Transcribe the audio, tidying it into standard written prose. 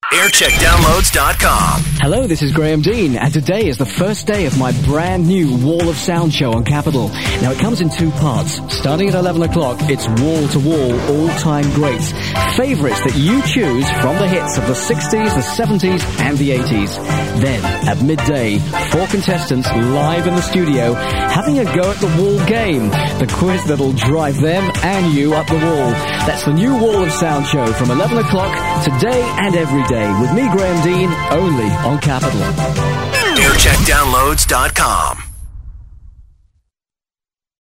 aircheckdownloads.com. Hello, this is Graham Dean, and today is the first day of my brand new Wall of Sound show on Capital. Now, it comes in two parts. Starting at 11 o'clock, it's wall-to-wall, all-time greats. Favorites that you choose from the hits of the 60s, the 70s, and the 80s. Then, at midday, 4 contestants live in the studio, having a go at the wall game, the quiz that'll drive them and you up the wall. That's the new Wall of Sound show from 11 o'clock today and every day with me, Graham Dean, only on Capital. aircheckdownloads.com.